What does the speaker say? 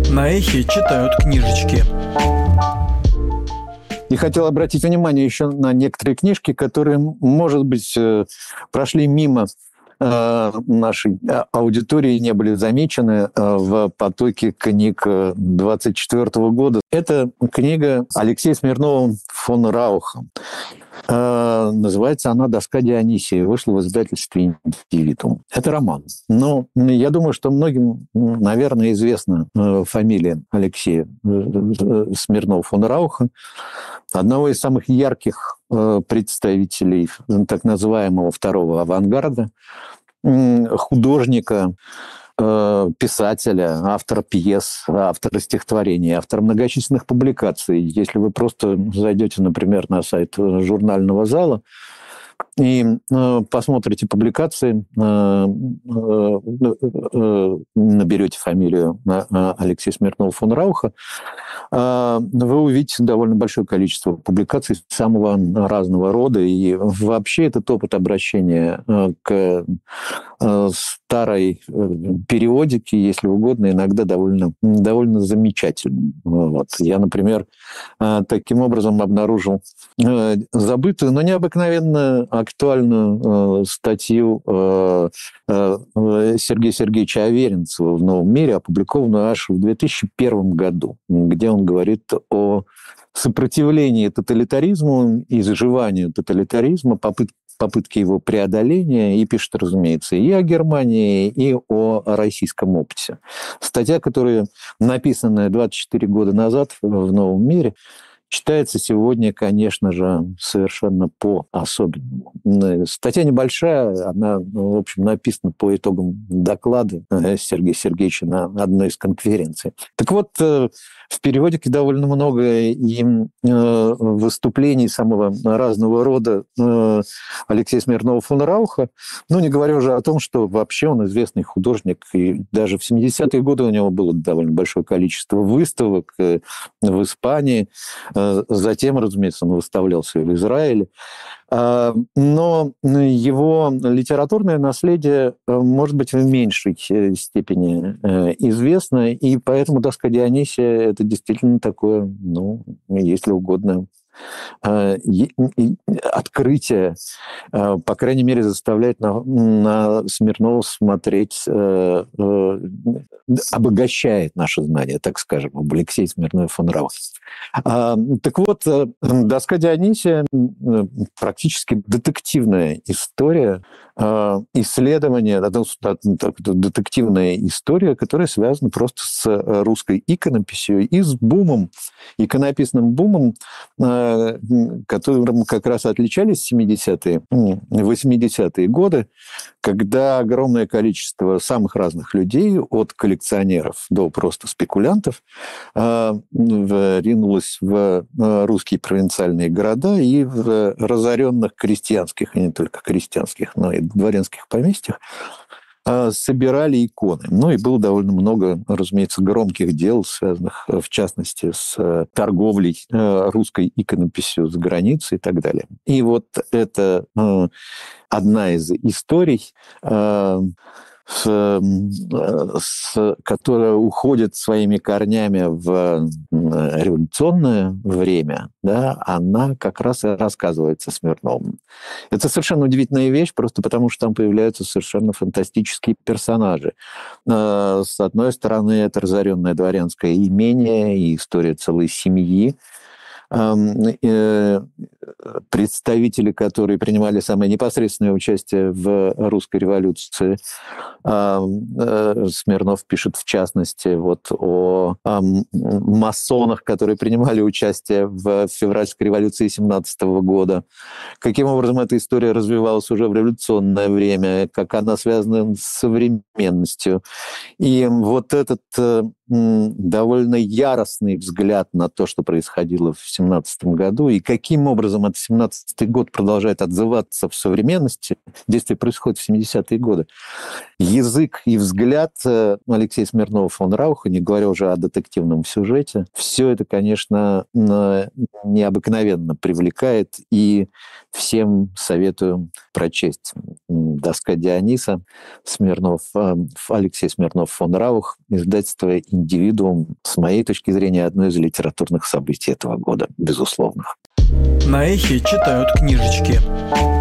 На эхе читают книжечки. И хотел обратить внимание еще на некоторые книжки, которые, может быть, прошли мимо нашей аудитории, не были замечены в потоке книг 24 года. Это книга Алексея Смирнова фон Рауха. Называется она «Доска Дионисия». Вышла в издательстве «Индивидуум». Это роман. Но я думаю, что многим, наверное, известна фамилия Алексея Смирнова фон Рауха, одного из самых ярких представителей так называемого второго авангарда, художника, писателя, автора пьес, автора стихотворений, автора многочисленных публикаций. Если вы просто зайдете, например, на сайт журнального зала и посмотрите публикации, наберете фамилию Алексея Смирнова фон Рауха, вы увидите довольно большое количество публикаций самого разного рода. И вообще этот опыт обращения к старой периодике, если угодно, иногда довольно замечательный. Вот. Я, например, таким образом обнаружил забытую, но необыкновенно актуальную статью Сергея Сергеевича Аверинцева в «Новом мире», опубликованную аж в 2001 году, где он говорит о сопротивлении тоталитаризму, изживанию тоталитаризма, попытке его преодоления, и пишет, разумеется, и о Германии, и о российском опыте. Статья, которая написанная 24 года назад в «Новом мире», читается сегодня, конечно же, совершенно по-особенному. Статья небольшая, она, в общем, написана по итогам доклада Сергея Сергеевича на одной из конференций. Так вот, в периодике довольно много и выступлений самого разного рода Алексея Смирнова фон Рауха, не говоря уже о том, что вообще он известный художник, и даже в 70-е годы у него было довольно большое количество выставок в Испании. Затем, разумеется, он выставлялся в Израиле. Но его литературное наследие, может быть, в меньшей степени известно, и поэтому «Доска Дионисия» — это действительно такое, если угодно, открытие, по крайней мере, заставляет на Смирнова смотреть, обогащает наше знание, так скажем, об Алексее Смирнове фон Раухе. Так вот, «Доска Дионисия» практически детективная история, исследование, детективная история, которая связана просто с русской иконописью и с бумом, иконописным бумом, которым как раз отличались 70-е, 80-е годы, когда огромное количество самых разных людей, от коллекционеров до просто спекулянтов, ринулось в русские провинциальные города и в разоренных крестьянских, и не только крестьянских, но и дворянских поместьях собирали иконы. И было довольно много, разумеется, громких дел, связанных, в частности, с торговлей русской иконописью за границей и так далее. И вот это одна из историй, которая уходит своими корнями в революционное время, она как раз и рассказывается Смирновым. Это совершенно удивительная вещь, просто потому что там появляются совершенно фантастические персонажи. С одной стороны, это разоренное дворянское имение и история целой семьи, представители, которые принимали самое непосредственное участие в русской революции. Смирнов пишет, в частности, о масонах, которые принимали участие в февральской революции 17 года. Каким образом эта история развивалась уже в революционное время, как она связана с современностью. И вот этот довольно яростный взгляд на то, что происходило в 1917 году, и каким образом этот 17-й год продолжает отзываться в современности. Действие происходит в 70-е годы. Язык и взгляд Алексея Смирнова фон Рауха, не говоря уже о детективном сюжете, все это, конечно, необыкновенно привлекает, и всем советую прочесть. «Доска Диониса», Алексей Смирнов фон Раух, издательство «Индивидуум». С моей точки зрения, одно из литературных событий этого года, безусловно. На Эхе читают книжечки.